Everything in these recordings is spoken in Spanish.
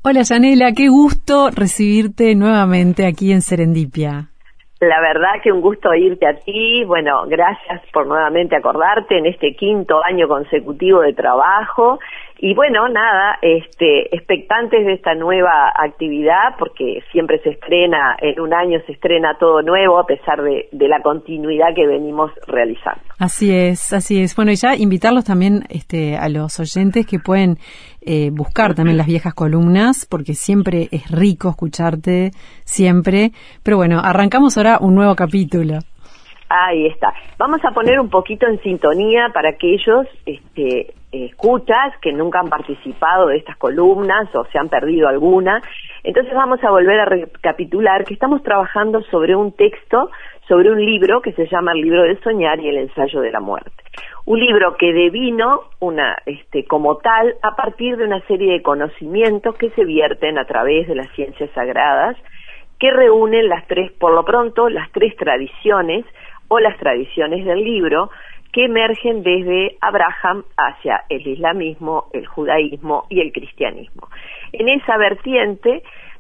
Hola Yanela, qué gusto recibirte nuevamente aquí en Serendipia. La verdad que un gusto oírte a ti. Bueno, gracias por nuevamente acordarte en este 5º año consecutivo de trabajo. Y bueno, nada, expectantes de esta nueva actividad, porque siempre se estrena, en un año se estrena todo nuevo, a pesar de la continuidad que venimos realizando. Así es, así es. Bueno, y ya invitarlos también a los oyentes que pueden buscar también las viejas columnas, porque siempre es rico escucharte, siempre. Pero bueno, arrancamos ahora un nuevo capítulo. Ahí está. Vamos a poner un poquito en sintonía para aquellos escuchas que nunca han participado de estas columnas o se han perdido alguna. Entonces vamos a volver a recapitular que estamos trabajando sobre un texto, sobre un libro que se llama El libro del soñar y el ensayo de la muerte. Un libro que devino como tal a partir de una serie de conocimientos que se vierten a través de las ciencias sagradas, que reúnen por lo pronto, las 3 tradiciones o las tradiciones del libro que emergen desde Abraham hacia el islamismo, el judaísmo y el cristianismo. En esa vertiente,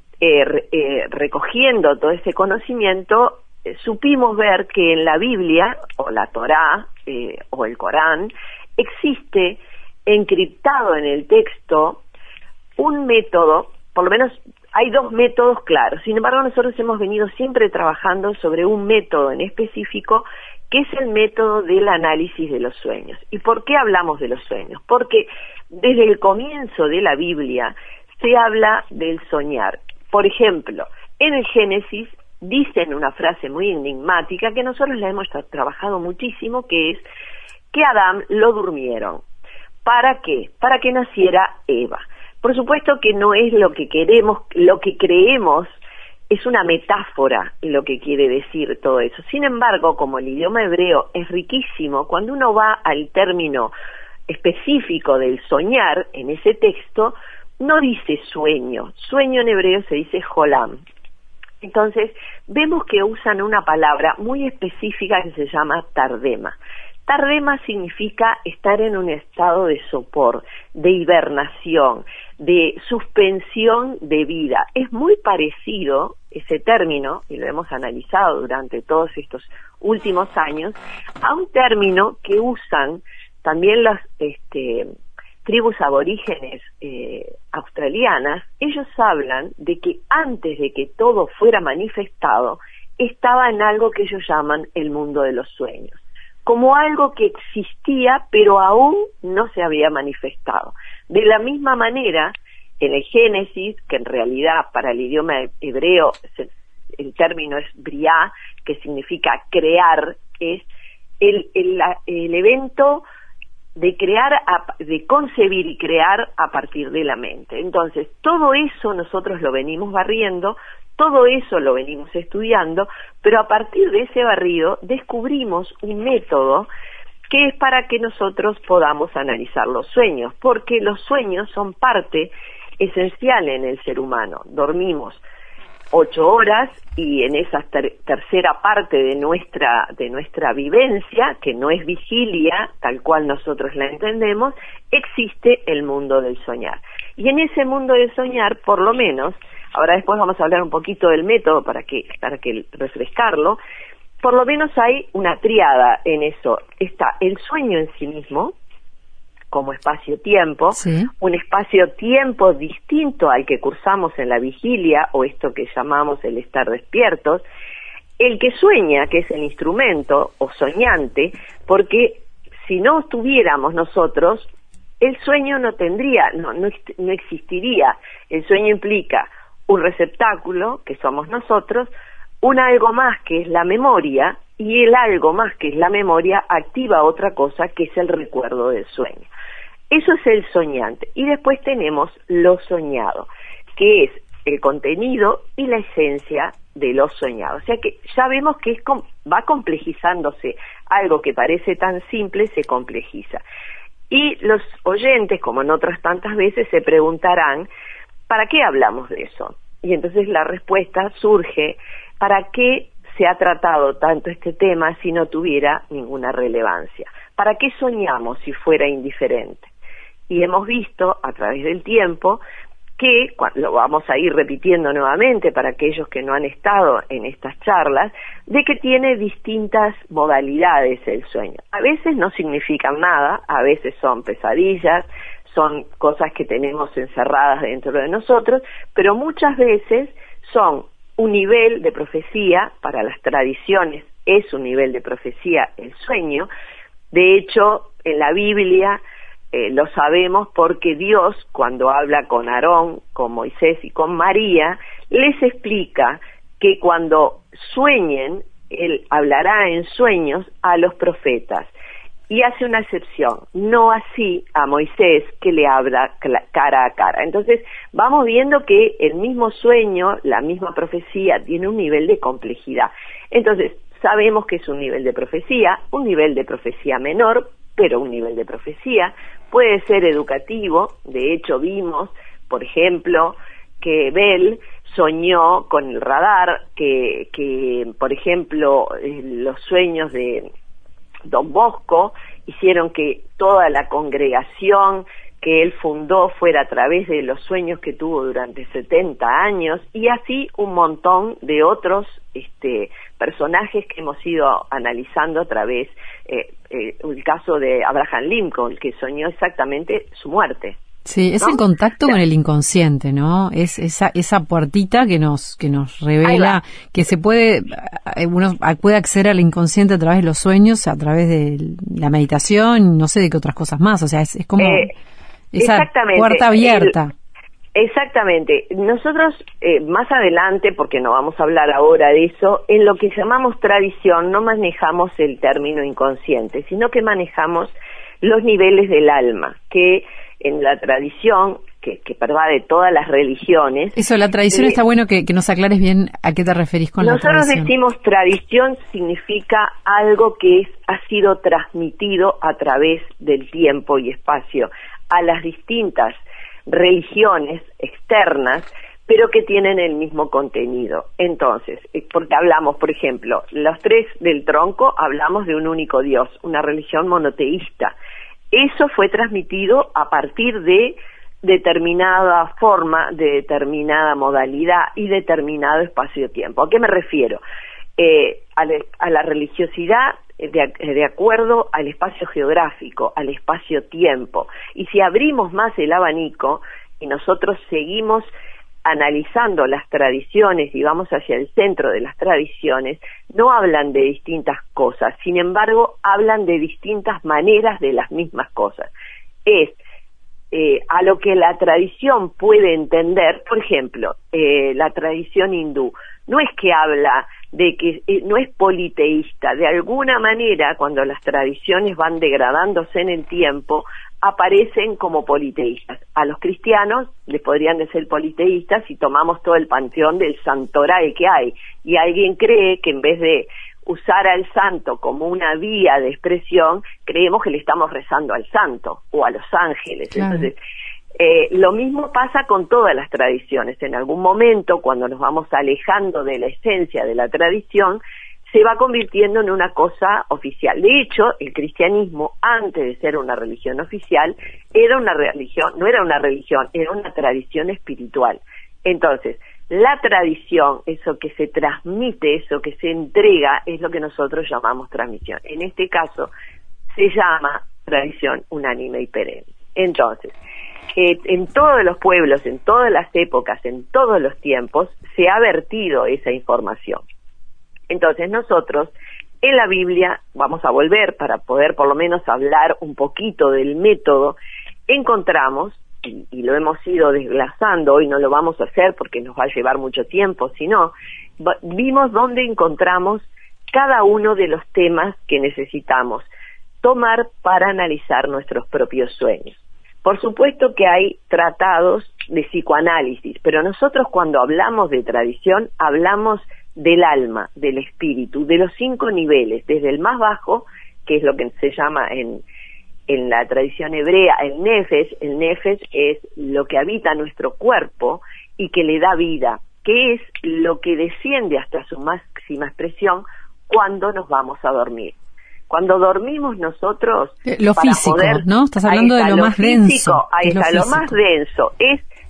recogiendo todo ese conocimiento, supimos ver que en la Biblia, o la Torá, o el Corán, existe encriptado en el texto un método, por lo menos hay 2 métodos claros. Sin embargo, nosotros hemos venido siempre trabajando sobre un método en específico, que es el método del análisis de los sueños. ¿Y por qué hablamos de los sueños? Porque desde el comienzo de la Biblia se habla del soñar. Por ejemplo, en el Génesis dicen una frase muy enigmática que nosotros la hemos trabajado muchísimo, que es que a Adán lo durmieron. ¿Para qué? Para que naciera Eva. Por supuesto que no es lo que queremos, lo que creemos, es una metáfora lo que quiere decir todo eso. Sin embargo, como el idioma hebreo es riquísimo, cuando uno va al término específico del soñar en ese texto, no dice sueño. Sueño en hebreo se dice jolam. Entonces, vemos que usan una palabra muy específica que se llama tardema. Tardema significa estar en un estado de sopor, de hibernación, de suspensión de vida. Es muy parecido ese término, y lo hemos analizado durante todos estos últimos años, a un término que usan también las tribus aborígenes australianas. Ellos hablan de que antes de que todo fuera manifestado, estaba en algo que ellos llaman el mundo de los sueños, como algo que existía pero aún no se había manifestado. De la misma manera, en el Génesis, que en realidad para el idioma hebreo el término es briá, que significa crear, es el evento de crear, de concebir y crear a partir de la mente. Entonces, todo eso nosotros lo venimos barriendo, todo eso lo venimos estudiando, pero a partir de ese barrido descubrimos un método que es para que nosotros podamos analizar los sueños, porque los sueños son parte esencial en el ser humano. Dormimos 8 horas y en esa tercera parte de nuestra vivencia, que no es vigilia, tal cual nosotros la entendemos, existe el mundo del soñar. Y en ese mundo del soñar, por lo menos, ahora después vamos a hablar un poquito del método para que refrescarlo, por lo menos hay una tríada en eso. Está el sueño en sí mismo, como espacio-tiempo, sí, un espacio-tiempo distinto al que cursamos en la vigilia, o esto que llamamos el estar despiertos, el que sueña, que es el instrumento, o soñante, porque si no tuviéramos nosotros, el sueño no existiría. El sueño implica un receptáculo, que somos nosotros, un algo más que es la memoria, y el algo más que es la memoria activa otra cosa que es el recuerdo del sueño. Eso es el soñante. Y después tenemos lo soñado, que es el contenido y la esencia de lo soñado. O sea que ya vemos que va complejizándose. Algo que parece tan simple se complejiza. Y los oyentes, como en otras tantas veces, se preguntarán, ¿para qué hablamos de eso? Y entonces la respuesta surge, ¿para qué se ha tratado tanto este tema si no tuviera ninguna relevancia? ¿Para qué soñamos si fuera indiferente? Y hemos visto a través del tiempo que, lo vamos a ir repitiendo nuevamente para aquellos que no han estado en estas charlas, de que tiene distintas modalidades el sueño. A veces no significan nada, a veces son pesadillas, son cosas que tenemos encerradas dentro de nosotros, pero muchas veces son un nivel de profecía. Para las tradiciones es un nivel de profecía el sueño. De hecho, en la Biblia lo sabemos porque Dios, cuando habla con Aarón, con Moisés y con María, les explica que cuando sueñen, Él hablará en sueños a los profetas. Y hace una excepción, no así a Moisés, que le habla cara a cara. Entonces, vamos viendo que el mismo sueño, la misma profecía, tiene un nivel de complejidad. Entonces, sabemos que es un nivel de profecía menor, pero un nivel de profecía. Puede ser educativo. De hecho, vimos, por ejemplo, que Bell soñó con el radar, que por ejemplo, los sueños de Don Bosco hicieron que toda la congregación que él fundó fuera a través de los sueños que tuvo durante 70 años, y así un montón de otros personajes que hemos ido analizando a través el caso de Abraham Lincoln, que soñó exactamente su muerte. Sí, es, ¿no?, el contacto con el inconsciente, ¿no? Es esa puertita que nos revela que se uno puede acceder al inconsciente a través de los sueños, a través de la meditación, no sé de qué otras cosas más. O sea, es como esa puerta abierta. Exactamente. Nosotros más adelante, porque no vamos a hablar ahora de eso, en lo que llamamos tradición no manejamos el término inconsciente, sino que manejamos los niveles del alma, que en la tradición, que pervade todas las religiones. Eso, la tradición, está bueno que nos aclares bien a qué te referís con la tradición. Nosotros decimos tradición significa algo que ha sido transmitido a través del tiempo y espacio a las distintas religiones externas, pero que tienen el mismo contenido. Entonces, porque hablamos, por ejemplo, los tres del tronco, hablamos de un único Dios, una religión monoteísta. Eso fue transmitido a partir de determinada forma, de determinada modalidad y determinado espacio-tiempo. ¿A qué me refiero? A la religiosidad de acuerdo al espacio geográfico, al espacio-tiempo. Y si abrimos más el abanico y nosotros seguimos analizando las tradiciones y vamos hacia el centro de las tradiciones, no hablan de distintas cosas, sin embargo, hablan de distintas maneras de las mismas cosas. Es a lo que la tradición puede entender. Por ejemplo, la tradición hindú no es que habla de que no es politeísta. De alguna manera, cuando las tradiciones van degradándose en el tiempo, aparecen como politeístas. A los cristianos les podrían decir politeístas si tomamos todo el panteón del santoral que hay, y alguien cree que en vez de usar al santo como una vía de expresión, creemos que le estamos rezando al santo o a los ángeles. Claro. Entonces, lo mismo pasa con todas las tradiciones. En algún momento, cuando nos vamos alejando de la esencia de la tradición, se va convirtiendo en una cosa oficial. De hecho, el cristianismo, antes de ser una religión oficial, era una religión, no era una religión, era una tradición espiritual. Entonces, la tradición, eso que se transmite, eso que se entrega, es lo que nosotros llamamos transmisión. En este caso, se llama tradición unánime y perenne. Entonces, en todos los pueblos, en todas las épocas, en todos los tiempos, se ha vertido esa información. Entonces nosotros, en la Biblia, vamos a volver para poder por lo menos hablar un poquito del método, encontramos, y lo hemos ido desglazando, hoy no lo vamos a hacer porque nos va a llevar mucho tiempo, sino vimos dónde encontramos cada uno de los temas que necesitamos tomar para analizar nuestros propios sueños. Por supuesto que hay tratados de psicoanálisis, pero nosotros cuando hablamos de tradición hablamos del alma, del espíritu, de los 5 niveles, desde el más bajo, que es lo que se llama en la tradición hebrea el nefesh. El nefesh es lo que habita nuestro cuerpo y que le da vida, que es lo que desciende hasta su máxima expresión cuando nos vamos a dormir. Cuando dormimos nosotros, lo físico, ¿no? Estás hablando de lo más denso. Ahí está, lo más denso es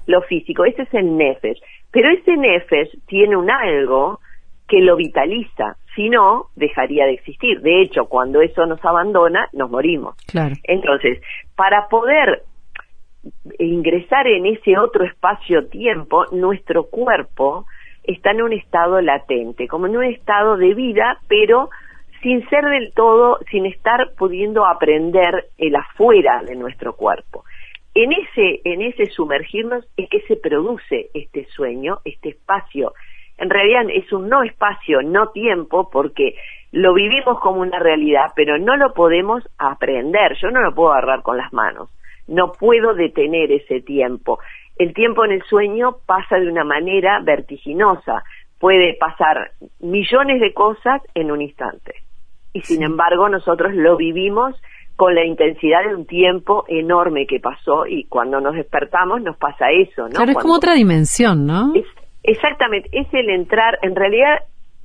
lo físico, ese es el nefesh. Pero ese nefesh tiene un algo que lo vitaliza, si no, dejaría de existir. De hecho, cuando eso nos abandona, nos morimos. Claro. Entonces, para poder ingresar en ese otro espacio-tiempo, nuestro cuerpo está en un estado latente, como en un estado de vida, pero sin ser del todo, sin estar pudiendo aprender el afuera de nuestro cuerpo. En ese sumergirnos es que se produce este sueño, este espacio. En realidad es un no espacio, no tiempo, porque lo vivimos como una realidad, pero no lo podemos aprender. Yo no lo puedo agarrar con las manos. No puedo detener ese tiempo. El tiempo en el sueño pasa de una manera vertiginosa. Puede pasar millones de cosas en un instante. Y sin embargo, nosotros lo vivimos con la intensidad de un tiempo enorme que pasó, y cuando nos despertamos nos pasa eso, ¿no? Claro, es como otra dimensión, ¿no? Exactamente, es el entrar, en realidad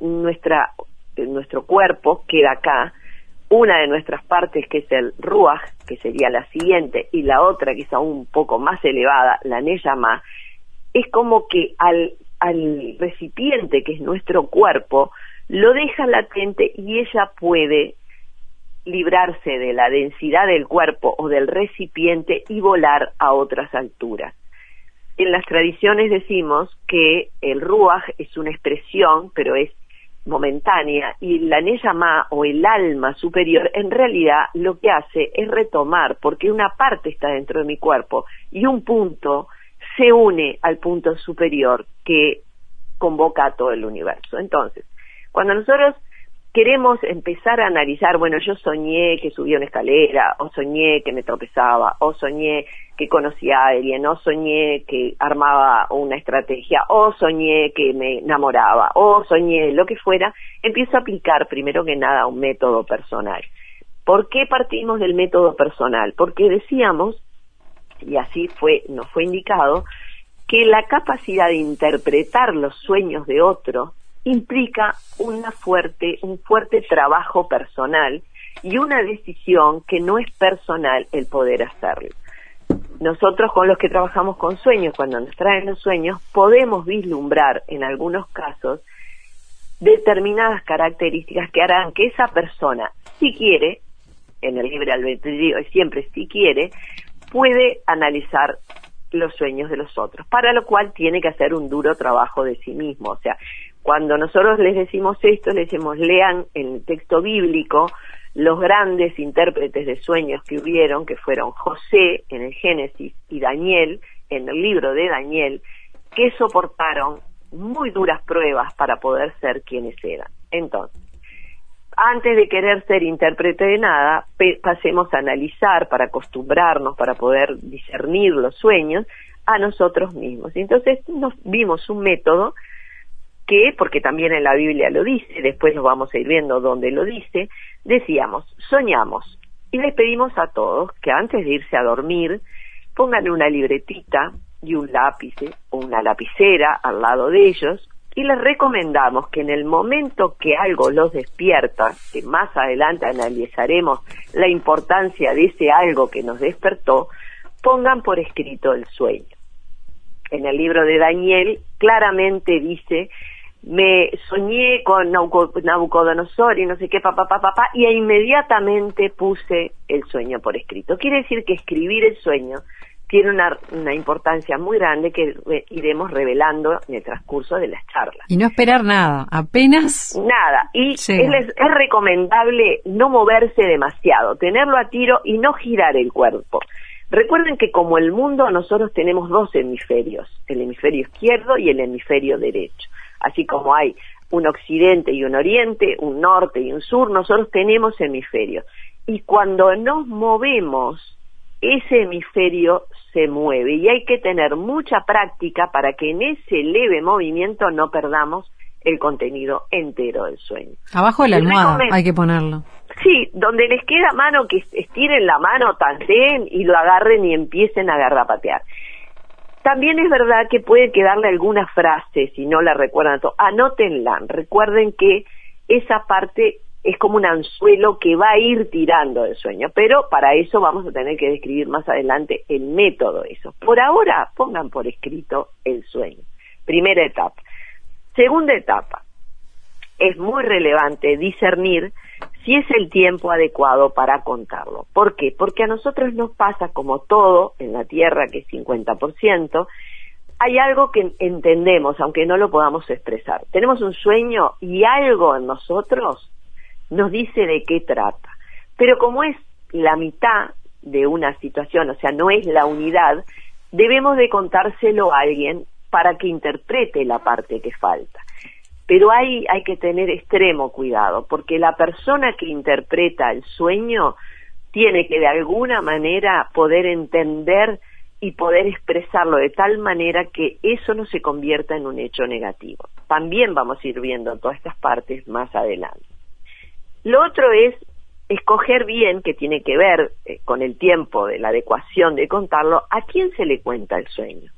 nuestro cuerpo queda acá, una de nuestras partes que es el ruaj, que sería la siguiente, y la otra que es aún un poco más elevada, la neyamá, es como que al recipiente que es nuestro cuerpo, lo deja latente y ella puede librarse de la densidad del cuerpo o del recipiente y volar a otras alturas. En las tradiciones decimos que el ruaj es una expresión, pero es momentánea, y la neyamá o el alma superior en realidad lo que hace es retomar, porque una parte está dentro de mi cuerpo y un punto se une al punto superior que convoca a todo el universo. Entonces, cuando nosotros queremos empezar a analizar, bueno, yo soñé que subía una escalera, o soñé que me tropezaba, o soñé que conocía a alguien, o soñé que armaba una estrategia, o soñé que me enamoraba, o soñé lo que fuera, empiezo a aplicar primero que nada un método personal. ¿Por qué partimos del método personal? Porque decíamos, y así nos fue indicado, que la capacidad de interpretar los sueños de otro implica un fuerte trabajo personal y una decisión que no es personal el poder hacerlo. Nosotros, con los que trabajamos con sueños, cuando nos traen los sueños, podemos vislumbrar en algunos casos determinadas características que harán que esa persona, si quiere, en el libre albedrío y siempre si quiere, puede analizar los sueños de los otros, para lo cual tiene que hacer un duro trabajo de sí mismo. O sea, cuando nosotros les decimos esto, les decimos, lean el texto bíblico los grandes intérpretes de sueños que hubieron, que fueron José en el Génesis y Daniel en el libro de Daniel, que soportaron muy duras pruebas para poder ser quienes eran. Entonces, antes de querer ser intérprete de nada, pasemos a analizar, para acostumbrarnos, para poder discernir los sueños a nosotros mismos. Entonces nos vimos un método que, porque también en la Biblia lo dice, después lo vamos a ir viendo donde lo dice, decíamos, soñamos, y les pedimos a todos que antes de irse a dormir pongan una libretita y un lápiz o una lapicera al lado de ellos, y les recomendamos que en el momento que algo los despierta, que más adelante analizaremos la importancia de ese algo que nos despertó, pongan por escrito el sueño. En el libro de Daniel claramente dice, me soñé con Nabucodonosor y no sé qué, y inmediatamente puse el sueño por escrito. Quiere decir que escribir el sueño tiene una importancia muy grande que iremos revelando en el transcurso de las charlas. Y no esperar nada, apenas... Nada, y es recomendable no moverse demasiado, tenerlo a tiro y no girar el cuerpo. Recuerden que como el mundo nosotros tenemos dos hemisferios, el hemisferio izquierdo y el hemisferio derecho. Así como hay un occidente y un oriente, un norte y un sur, nosotros tenemos hemisferios. Y cuando nos movemos, ese hemisferio se mueve y hay que tener mucha práctica para que en ese leve movimiento no perdamos el contenido entero del sueño. Abajo de la almohada hay que ponerlo. Sí, donde les queda mano, que estiren la mano, tanteen y lo agarren y empiecen a garrapatear. También es verdad que puede quedarle alguna frase, si no la recuerdan, anótenla. Recuerden que esa parte es como un anzuelo que va a ir tirando del sueño, pero para eso vamos a tener que describir más adelante el método de eso. Por ahora, pongan por escrito el sueño. Primera etapa. Segunda etapa. Es muy relevante discernir si es el tiempo adecuado para contarlo. ¿Por qué? Porque a nosotros nos pasa, como todo en la Tierra, que es 50%, hay algo que entendemos, aunque no lo podamos expresar. Tenemos un sueño y algo en nosotros nos dice de qué trata. Pero como es la mitad de una situación, o sea, no es la unidad, debemos de contárselo a alguien para que interprete la parte que falta. Pero hay que tener extremo cuidado, porque la persona que interpreta el sueño tiene que de alguna manera poder entender y poder expresarlo de tal manera que eso no se convierta en un hecho negativo. También vamos a ir viendo todas estas partes más adelante. Lo otro es escoger bien, que tiene que ver con el tiempo de la adecuación de contarlo, a quién se le cuenta el sueño.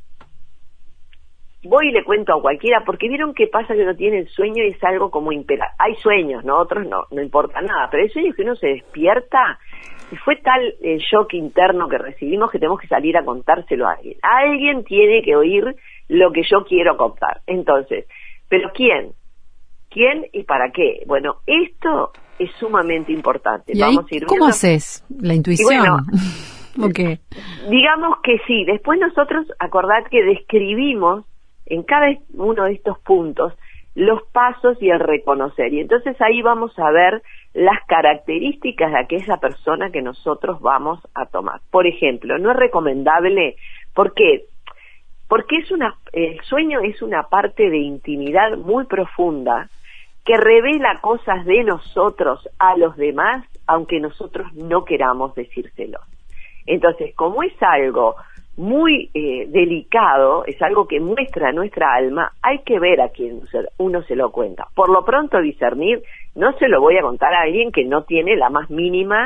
Voy y le cuento a cualquiera, porque vieron que pasa que uno tiene el sueño y es algo como imperante. Hay sueños, ¿no? Otros no importa nada, pero hay sueños que uno se despierta y fue tal el shock interno que recibimos que tenemos que salir a contárselo a alguien. Alguien tiene que oír lo que yo quiero contar. Entonces, ¿pero quién? ¿Quién y para qué? Bueno, esto es sumamente importante. ¿Y ahí, cómo haces? ¿La intuición? Bueno, okay. Digamos que sí. Después nosotros, acordad que describimos en cada uno de estos puntos los pasos y el reconocer. Y entonces ahí vamos a ver las características de aquella persona que nosotros vamos a tomar. Por ejemplo, no es recomendable, ¿por qué? Porque el sueño es una parte de intimidad muy profunda que revela cosas de nosotros a los demás, aunque nosotros no queramos decírselo. Entonces, como es algo muy delicado, es algo que muestra nuestra alma, hay que ver a quién uno se lo cuenta. Por lo pronto discernir, no se lo voy a contar a alguien que no tiene la más mínima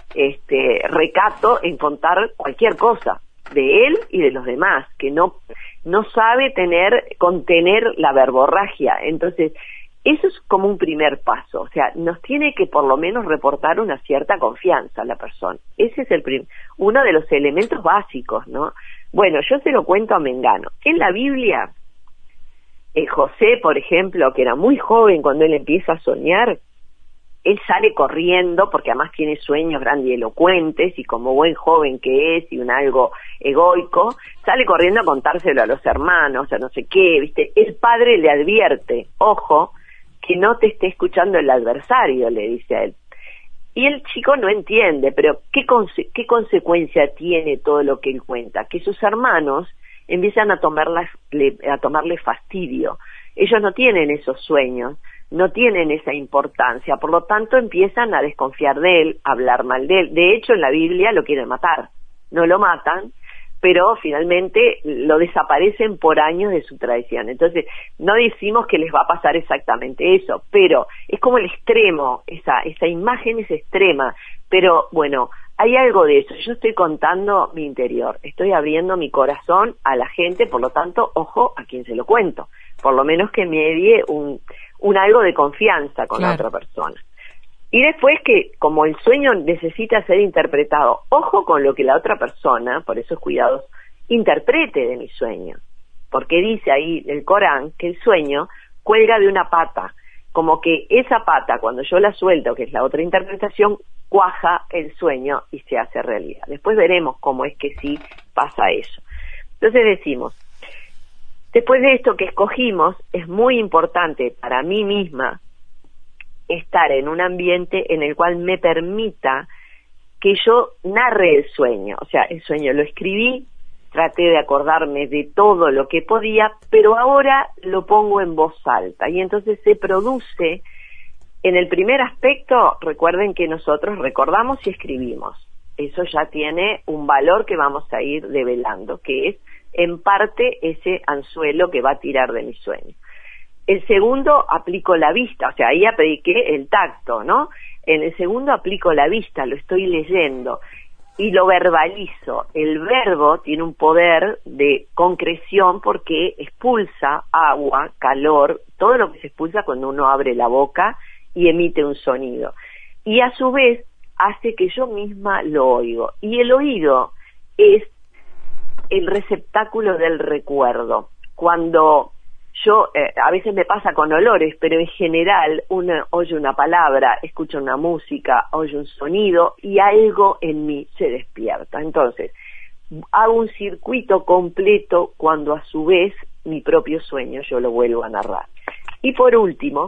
recato en contar cualquier cosa de él y de los demás, que no sabe contener la verborragia. Entonces, eso es como un primer paso, o sea, nos tiene que por lo menos reportar una cierta confianza a la persona. Ese es uno de los elementos básicos, ¿no? Bueno, yo se lo cuento a Mengano. En la Biblia, José, por ejemplo, que era muy joven cuando él empieza a soñar, él sale corriendo, porque además tiene sueños grandilocuentes, y como buen joven que es, y algo egoico, sale corriendo a contárselo a los hermanos, a no sé qué, ¿viste? El padre le advierte, ojo, que no te esté escuchando el adversario, le dice a él. Y el chico no entiende, pero ¿qué consecuencia tiene todo lo que él cuenta? Que sus hermanos empiezan a tomarle fastidio. Ellos no tienen esos sueños, no tienen esa importancia, por lo tanto empiezan a desconfiar de él, a hablar mal de él. De hecho, en la Biblia lo quieren matar. No lo matan, pero finalmente lo desaparecen por años de su tradición. Entonces, no decimos que les va a pasar exactamente eso, pero es como el extremo, esa imagen es extrema, pero bueno, hay algo de eso. Yo estoy contando mi interior, estoy abriendo mi corazón a la gente, por lo tanto, ojo a quien se lo cuento, por lo menos que medie un algo de confianza con la otra persona. Y después que, como el sueño necesita ser interpretado, ojo con lo que la otra persona, por esos cuidados, interprete de mi sueño. Porque dice ahí el Corán que el sueño cuelga de una pata, como que esa pata, cuando yo la suelto, que es la otra interpretación, cuaja el sueño y se hace realidad. Después veremos cómo es que sí pasa eso. Entonces decimos, después de esto que escogimos, es muy importante para mí misma estar en un ambiente en el cual me permita que yo narre el sueño. O sea, el sueño lo escribí, traté de acordarme de todo lo que podía, pero ahora lo pongo en voz alta. Y entonces se produce, en el primer aspecto, recuerden que nosotros recordamos y escribimos. Eso ya tiene un valor que vamos a ir develando, que es, en parte, ese anzuelo que va a tirar de mi sueño. El segundo, aplico la vista, o sea, ahí apliqué el tacto, ¿no? En el segundo aplico la vista, lo estoy leyendo y lo verbalizo. El verbo tiene un poder de concreción porque expulsa agua, calor, todo lo que se expulsa cuando uno abre la boca y emite un sonido. Y a su vez hace que yo misma lo oigo. Y el oído es el receptáculo del recuerdo. Cuando yo, a veces me pasa con olores, pero en general uno oye una palabra, escucha una música, oye un sonido y algo en mí se despierta. Entonces, hago un circuito completo cuando a su vez mi propio sueño yo lo vuelvo a narrar. Y por último,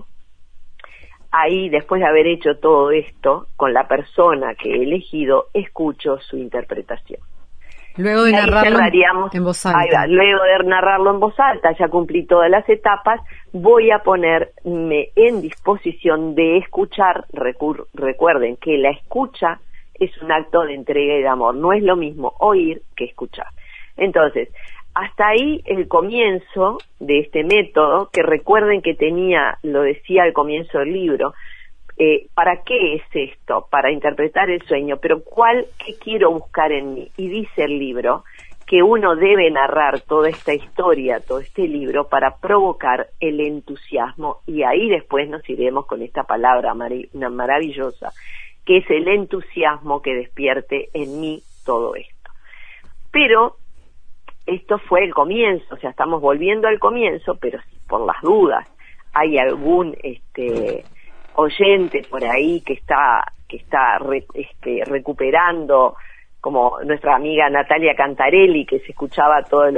ahí después de haber hecho todo esto, con la persona que he elegido, escucho su interpretación. Luego de narrarlo en voz alta. Ahí va, luego de narrarlo en voz alta, ya cumplí todas las etapas, voy a ponerme en disposición de escuchar. Recuerden que la escucha es un acto de entrega y de amor, no es lo mismo oír que escuchar. Entonces, hasta ahí el comienzo de este método, que recuerden que tenía, lo decía al comienzo del libro, ¿para qué es esto? Para interpretar el sueño, pero ¿qué quiero buscar en mí? Y dice el libro que uno debe narrar toda esta historia, todo este libro, para provocar el entusiasmo, y ahí después nos iremos con esta palabra maravillosa, que es el entusiasmo que despierte en mí todo esto. Pero esto fue el comienzo, o sea, estamos volviendo al comienzo, pero si por las dudas hay algún oyente por ahí que está recuperando, como nuestra amiga Natalia Cantarelli, que se escuchaba todos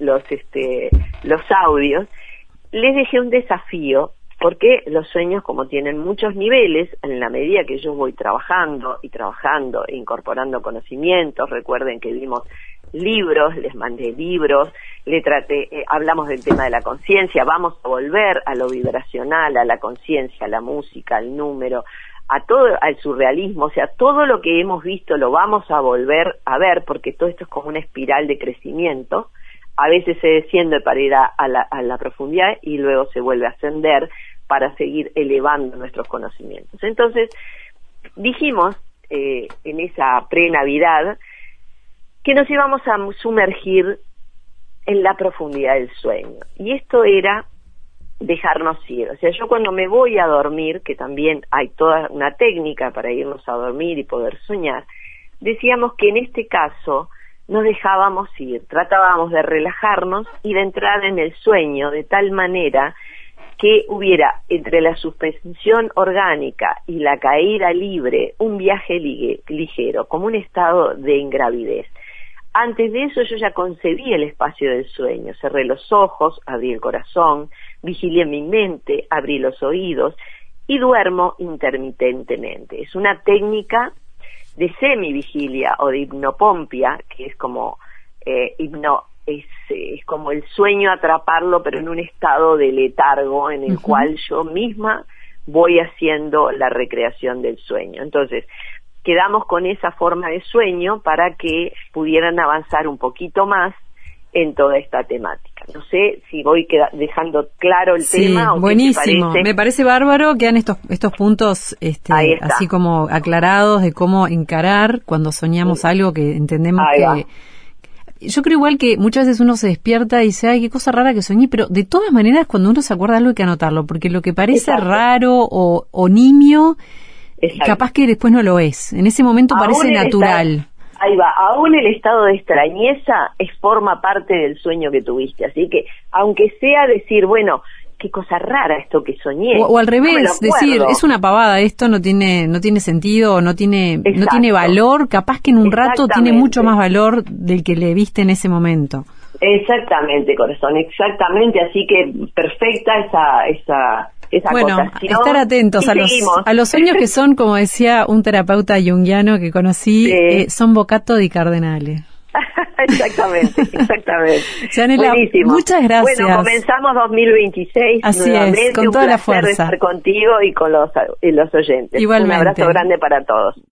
los audios, les dejé un desafío, porque los sueños, como tienen muchos niveles, en la medida que yo voy trabajando e incorporando conocimientos, recuerden que vimos libros, les mandé libros, hablamos del tema de la conciencia, vamos a volver a lo vibracional, a la conciencia, a la música, al número, al surrealismo, o sea, todo lo que hemos visto lo vamos a volver a ver, porque todo esto es como una espiral de crecimiento. A veces se desciende para ir a la profundidad y luego se vuelve a ascender para seguir elevando nuestros conocimientos. Entonces, dijimos en esa pre-Navidad que nos íbamos a sumergir en la profundidad del sueño. Y esto era dejarnos ir. O sea, yo cuando me voy a dormir, que también hay toda una técnica para irnos a dormir y poder soñar, decíamos que en este caso nos dejábamos ir, tratábamos de relajarnos y de entrar en el sueño de tal manera que hubiera entre la suspensión orgánica y la caída libre un viaje ligero, como un estado de ingravidez. Antes de eso yo ya concebí el espacio del sueño, cerré los ojos, abrí el corazón, vigilé mi mente, abrí los oídos y duermo intermitentemente. Es una técnica de semivigilia o de hipnopompia, que es como es como el sueño atraparlo, pero en un estado de letargo en el cual yo misma voy haciendo la recreación del sueño. Entonces, quedamos con esa forma de sueño para que pudieran avanzar un poquito más en toda esta temática. No sé si voy dejando claro el tema. Buenísimo. Me parece bárbaro. Quedan estos puntos así como aclarados de cómo encarar cuando soñamos algo que entendemos que... Yo creo igual que muchas veces uno se despierta y dice, ay, qué cosa rara que soñé, pero de todas maneras cuando uno se acuerda de algo hay que anotarlo, porque lo que parece raro o nimio, capaz que después no lo es. En ese momento parece natural. Ahí va, aún el estado de extrañeza forma parte del sueño que tuviste, así que aunque sea decir, bueno, qué cosa rara esto que soñé. O al revés, decir, es una pavada, esto no tiene sentido, no tiene valor, capaz que en un rato tiene mucho más valor del que le viste en ese momento. Exactamente, corazón, exactamente, así que perfecta esa bueno, acotación. Estar atentos a los sueños que son, como decía un terapeuta junguiano que conocí, son Boccatto di Cardenale. Exactamente. Yanela, buenísimo. Muchas gracias. Bueno, comenzamos 2026 Así nuevamente. Es, con toda la fuerza. Un placer estar contigo y con los oyentes. Igualmente. Un abrazo grande para todos.